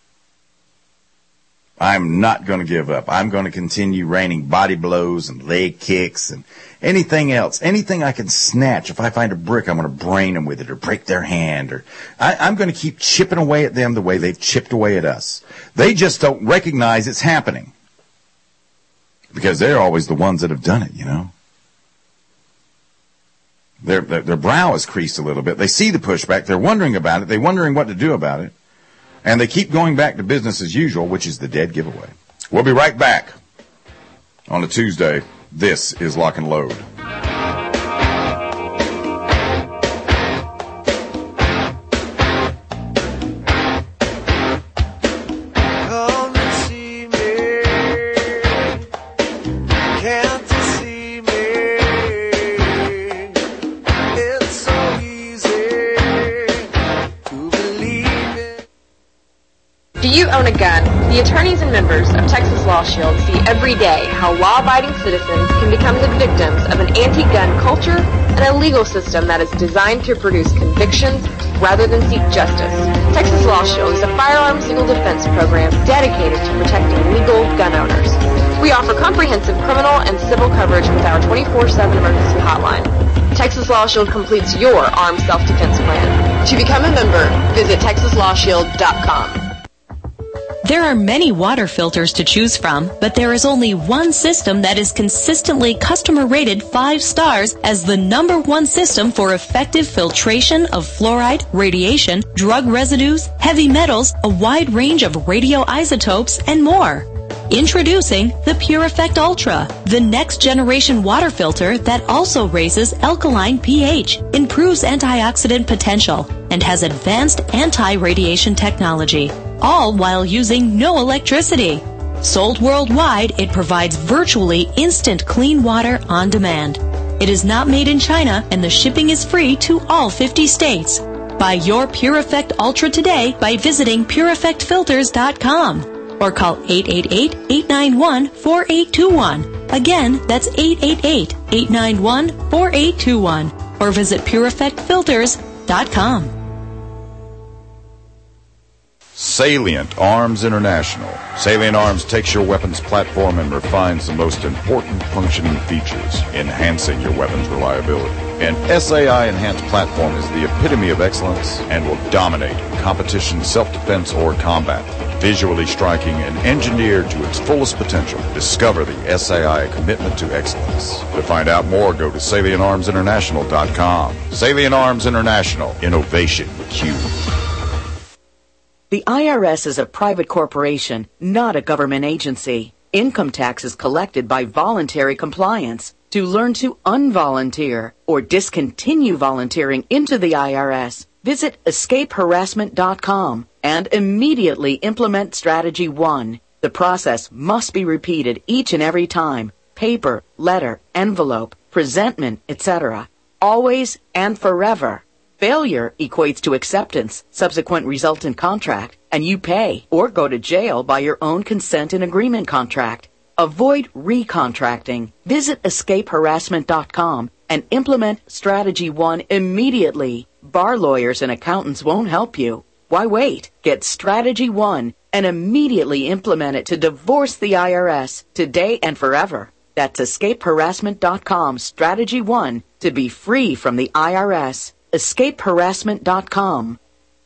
I'm not going to give up. I'm going to continue raining body blows and leg kicks and anything else. Anything I can snatch. If I find a brick, I'm going to brain them with it or break their hand. Or I, I'm going to keep chipping away at them the way they've chipped away at us. They just don't recognize it's happening. Because they're always the ones that have done it, you know. Their, their, their brow is creased a little bit. They see the pushback. They're wondering about it. They're wondering what to do about it. And they keep going back to business as usual, which is the dead giveaway. We'll be right back on a Tuesday. This is Lock and Load. Own a gun. The attorneys and members of Texas Law Shield see every day how law-abiding citizens can become the victims of an anti-gun culture and a legal system that is designed to produce convictions rather than seek justice. Texas Law Shield is a firearms legal defense program dedicated to protecting legal gun owners. We offer comprehensive criminal and civil coverage with our twenty-four seven emergency hotline. Texas Law Shield completes your armed self-defense plan. To become a member, visit texas law shield dot com. There are many water filters to choose from, but there is only one system that is consistently customer rated five stars as the number one system for effective filtration of fluoride, radiation, drug residues, heavy metals, a wide range of radioisotopes, and more. Introducing the Pure Effect Ultra, the next generation water filter that also raises alkaline pH, improves antioxidant potential, and has advanced anti-radiation technology, all while using no electricity. Sold worldwide, it provides virtually instant clean water on demand. It is not made in China, and the shipping is free to all fifty states. Buy your Pure Effect Ultra today by visiting pure effect filters dot com or call eight eight eight, eight nine one, four eight two one. Again, that's eight eight eight, eight nine one, four eight two one or visit pure effect filters dot com. Salient Arms International. Salient Arms takes your weapons platform and refines the most important functioning features, enhancing your weapon's reliability. An S A I enhanced platform is the epitome of excellence and will dominate competition, self-defense, or combat. Visually striking and engineered to its fullest potential, discover the S A I commitment to excellence. To find out more, go to salient arms international dot com. Salient Arms International. Innovation with you. The I R S is a private corporation, not a government agency. Income tax is collected by voluntary compliance. To learn to unvolunteer or discontinue volunteering into the I R S, visit escape harassment dot com and immediately implement Strategy one. The process must be repeated each and every time. Paper, letter, envelope, presentment, et cetera. Always and forever. Failure equates to acceptance, subsequent resultant contract, and you pay or go to jail by your own consent and agreement contract. Avoid recontracting. Visit escape harassment dot com and implement Strategy one immediately. Bar lawyers and accountants won't help you. Why wait? Get Strategy one and immediately implement it to divorce the I R S today and forever. That's escape harassment dot com Strategy one to be free from the I R S. escape harassment dot com.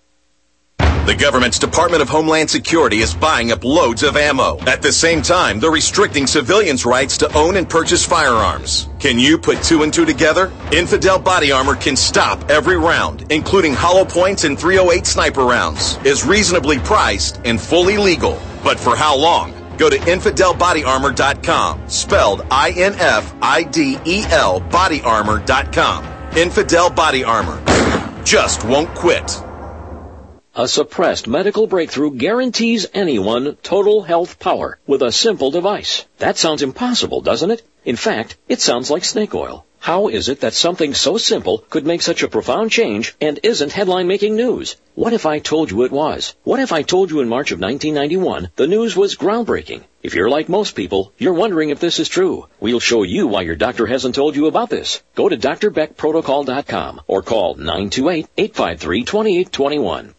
The government's Department of Homeland Security is buying up loads of ammo. At the same time, they're restricting civilians' rights to own and purchase firearms. Can you put two and two together? Infidel Body Armor can stop every round, including hollow points and three oh eight sniper rounds, is reasonably priced and fully legal. But for how long? Go to infidel body armor dot com, spelled I N F I D E L body armor dot com. Infidel Body Armor. Just won't quit. A suppressed medical breakthrough guarantees anyone total health power with a simple device. That sounds impossible, doesn't it? In fact, it sounds like snake oil. How is it that something so simple could make such a profound change and isn't headline-making news? What if I told you it was? What if I told you in March of nineteen ninety-one the news was groundbreaking? If you're like most people, you're wondering if this is true. We'll show you why your doctor hasn't told you about this. Go to D R Beck Protocol dot com or call nine two eight, eight five three, two eight two one.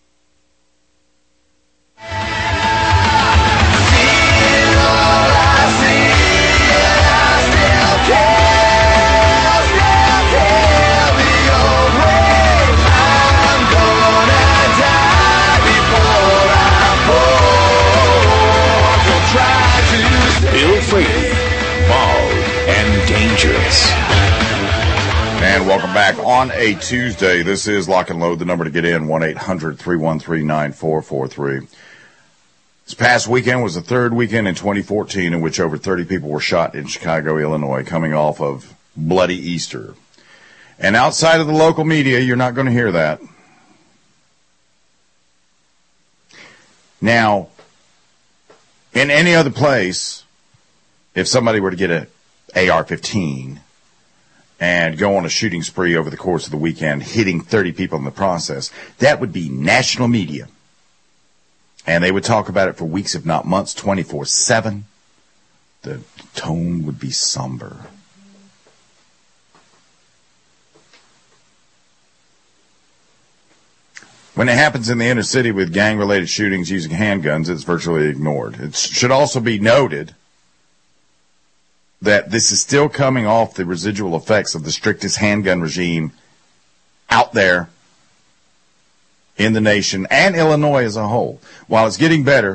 Ill-fated, bald, and dangerous. And welcome back on a Tuesday. This is Lock and Load. The number to get in, one eight hundred, three one three, nine four four three. This past weekend was the third weekend in twenty fourteen in which over thirty people were shot in Chicago, Illinois, coming off of Bloody Easter. And outside of the local media, you're not going to hear that. Now, in any other place, if somebody were to get an A R fifteen and go on a shooting spree over the course of the weekend, hitting thirty people in the process, that would be national media. And they would talk about it for weeks, if not months, twenty-four seven. The tone would be somber. When it happens in the inner city with gang-related shootings using handguns, it's virtually ignored. It should also be noted that this is still coming off the residual effects of the strictest handgun regime out there in the nation and Illinois as a whole. While it's getting better,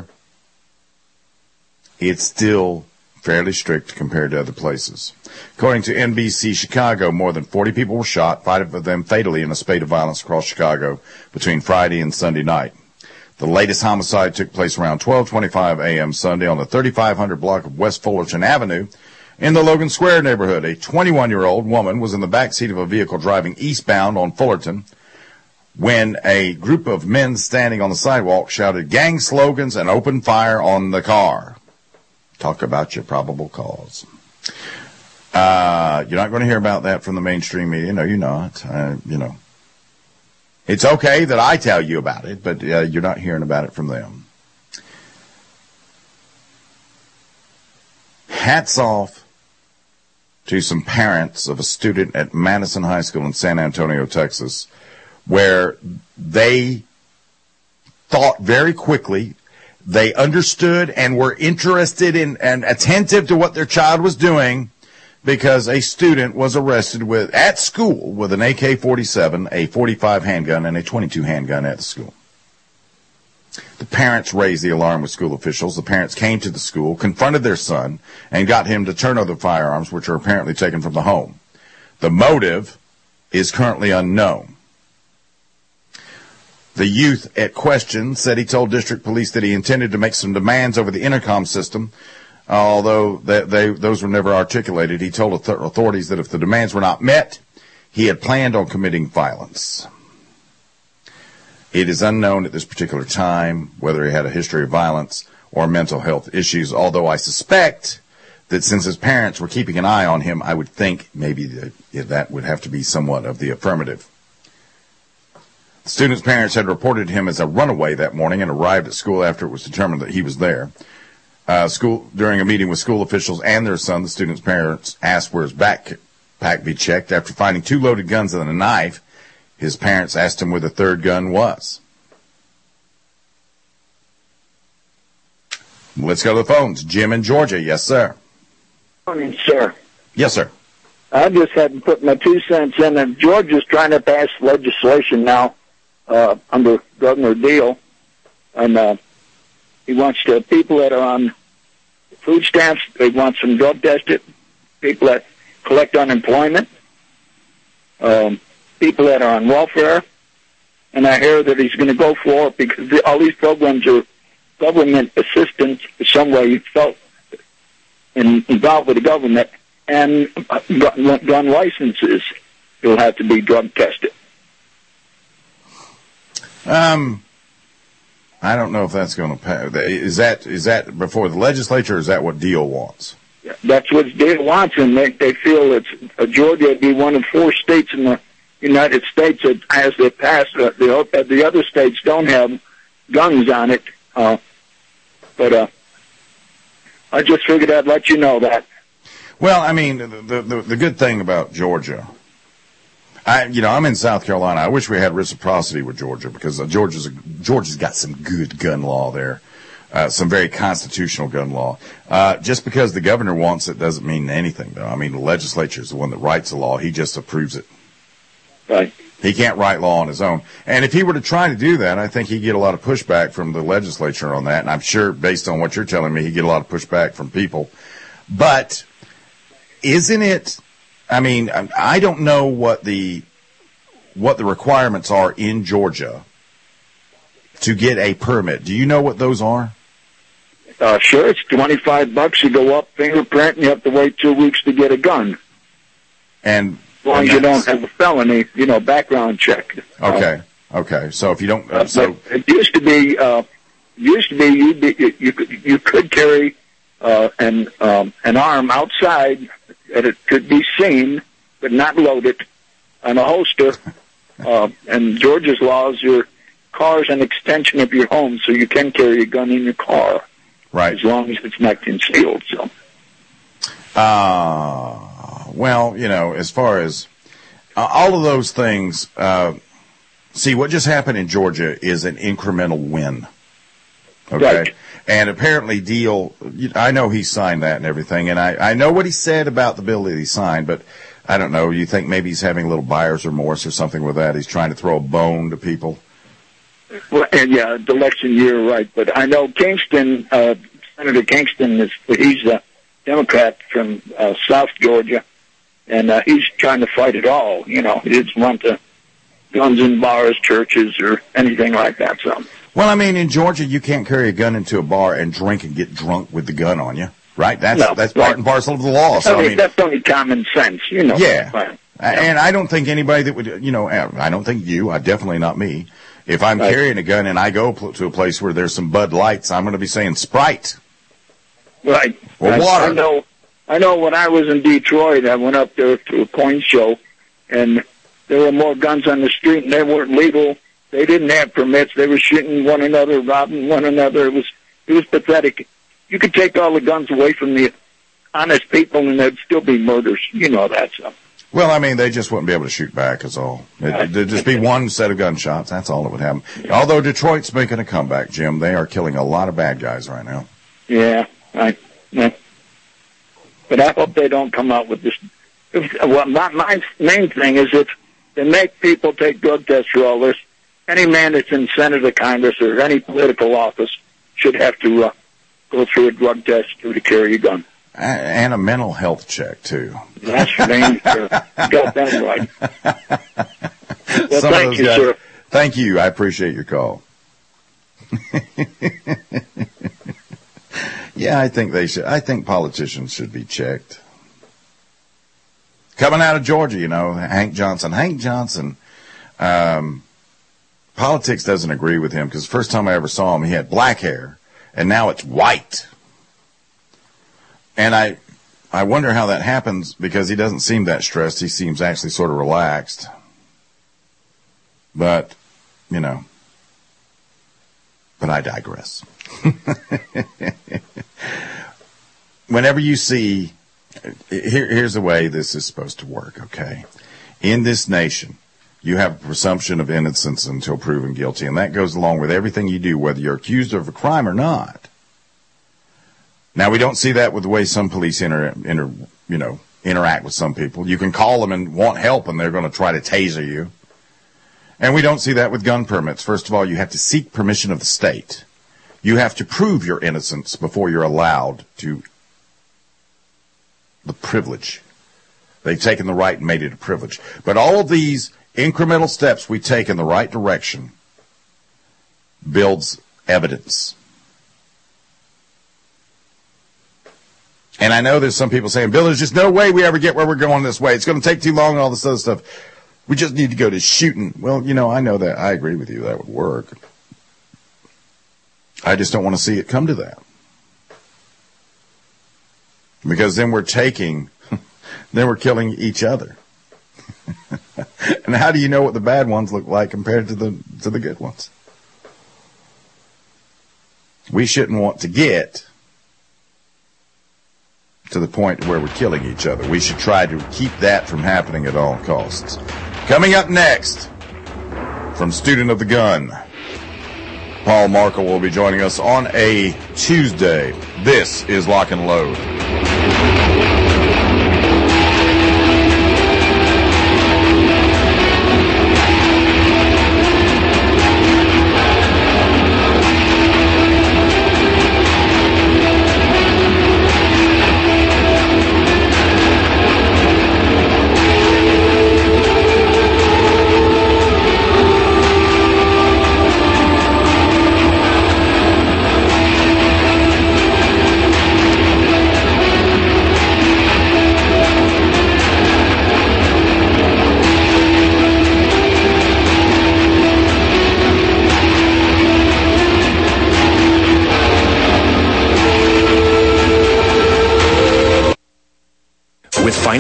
it's still fairly strict compared to other places. According to N B C Chicago, more than forty people were shot, five of them fatally in a spate of violence across Chicago between Friday and Sunday night. The latest homicide took place around twelve twenty-five a.m. Sunday on the thirty-five hundred block of West Fullerton Avenue in the Logan Square neighborhood. A twenty-one-year-old woman was in the back seat of a vehicle driving eastbound on Fullerton when a group of men standing on the sidewalk shouted gang slogans and opened fire on the car. talk about your probable cause. Uh, you're not going to hear about that from the mainstream media. No, you're not. Uh, you know, it's okay that I tell you about it, but uh, you're not hearing about it from them. Hats off to some parents of a student at Madison High School in San Antonio, Texas, where they thought very quickly, they understood and were interested in and attentive to what their child was doing, because a student was arrested with at school with an A K forty-seven, a forty-five handgun, and a twenty-two handgun at the school. The parents raised the alarm with school officials. The parents came to the school, confronted their son, and got him to turn over the firearms, which are apparently taken from the home. The motive is currently unknown. The youth at question said he told district police that he intended to make some demands over the intercom system, although they, they, those were never articulated. He told authorities that if the demands were not met, he had planned on committing violence. It is unknown at this particular time whether he had a history of violence or mental health issues, although I suspect that since his parents were keeping an eye on him, I would think maybe that, that would have to be somewhat of the affirmative. The student's parents had reported him as a runaway that morning and arrived at school after it was determined that he was there. Uh, school during a meeting with school officials and their son, the student's parents asked where his backpack be checked. After finding two loaded guns and a knife, his parents asked him where the third gun was. Let's go to the phones. Jim in Georgia. Yes, sir. Morning, sir. Yes, sir. I just had to put my two cents in, and Georgia's trying to pass legislation now uh, under Governor Deal, and uh, he wants to, people that are on food stamps, they want some drug tested, people that collect unemployment, um, people that are on welfare, and I hear that he's going to go for it because the, all these programs are government assistance in some way you felt in, involved with the government, and gun, gun licenses will have to be drug tested. Um, I don't know if that's going to pass. Is that is that before the legislature, or is that what Deal wants? That's what Deal wants, and they, they feel it's uh, Georgia would be one of four states in the United States that has it passed. Uh, the, uh, the other states don't have guns on it. Uh, but uh, I just figured I'd let you know that. Well, I mean, the the, the good thing about Georgia, I you know I'm in South Carolina. I wish we had reciprocity with Georgia because uh, Georgia's a, Georgia's got some good gun law there, uh, some very constitutional gun law. Uh, just because the governor wants it doesn't mean anything, though. I mean, the legislature is the one that writes the law. He just approves it. Right. He can't write law on his own. And if he were to try to do that, I think he'd get a lot of pushback from the legislature on that. And I'm sure, based on what you're telling me, he'd get a lot of pushback from people. But isn't it, I mean, I don't know what the what the requirements are in Georgia to get a permit. Do you know what those are? Uh, sure, it's twenty-five bucks. You go up, fingerprint, and you have to wait two weeks to get a gun. And as long as you don't have a felony, you know, background check. Okay, uh, okay. So if you don't, uh, so it used to be, uh, used to be you be, you could you could carry uh, an um, an arm outside that it could be seen, but not loaded, on a holster. uh, and Georgia's laws, your car is an extension of your home, so you can carry a gun in your car, right? As long as it's not concealed. So. Uh Well, you know, as far as uh, all of those things, uh, see, what just happened in Georgia is an incremental win. Okay. Right. And apparently Deal, I know he signed that and everything, and I, I know what he said about the bill that he signed, but I don't know, you think maybe he's having a little buyer's remorse or something with that? He's trying to throw a bone to people? Well, and yeah, the election year, right. But I know Kingston, uh, Senator Kingston, is he's a Democrat from uh, South Georgia. And uh, he's trying to fight it all. You know, he doesn't want the guns in bars, churches, or anything like that. So, well, I mean, in Georgia, you can't carry a gun into a bar and drink and get drunk with the gun on you, right? That's no, that's right. part and parcel of the law. So I mean, I mean, that's only common sense, you know. Yeah, right. And I don't think anybody that would, you know, I don't think you, I definitely not me. If I'm right. carrying a gun and I go to a place where there's some Bud Lights, I'm going to be saying Sprite. Right. Well, I, water. I know. I know. When I was in Detroit, I went up there to a coin show, and there were more guns on the street, and they weren't legal. They didn't have permits. They were shooting one another, robbing one another. It was it was pathetic. You could take all the guns away from the honest people, and there'd still be murders. You know that stuff. Well, I mean, they just wouldn't be able to shoot back, is all. It, there'd just be one set of gunshots. That's all that would happen. Although Detroit's making a comeback, Jim, they are killing a lot of bad guys right now. Yeah, I. Yeah. But I hope they don't come out with this. Well, my, my main thing is if they make people take drug tests for all this, any man that's in Senate or Congress or any political office should have to uh, go through a drug test to carry a gun. And a mental health check, too. That's for damn sure. You got that right. Well, Some thank you, guys, sir. Thank you. I appreciate your call. Yeah, I think they should. I think politicians should be checked. Coming out of Georgia, you know, Hank Johnson. Hank Johnson, um, politics doesn't agree with him because the first time I ever saw him, he had black hair, and now it's white. And I, I wonder how that happens because he doesn't seem that stressed. He seems actually sort of relaxed. But, you know, but I digress. Whenever you see, here, here's the way this is supposed to work, okay? In this nation, you have a presumption of innocence until proven guilty, and that goes along with everything you do, whether you're accused of a crime or not. Now, we don't see that with the way some police inter, inter, you know, interact with some people. You can call them and want help, and they're going to try to taser you. And we don't see that with gun permits. First of all, you have to seek permission of the state. You have to prove your innocence before you're allowed to the privilege. They've taken the right and made it a privilege. But all of these incremental steps we take in the right direction builds evidence. And I know there's some people saying, Bill, there's just no way we ever get where we're going this way. It's going to take too long and all this other stuff. We just need to go to shooting. Well, you know, I know that. I agree with you. That would work. I just don't want to see it come to that. Because then we're taking, then we're killing each other. And how do you know what the bad ones look like compared to the to the good ones? We shouldn't want to get to the point where we're killing each other. We should try to keep that from happening at all costs. Coming up next, from Student of the Gun, Paul Markle will be joining us on a Tuesday. This is Lock and Load.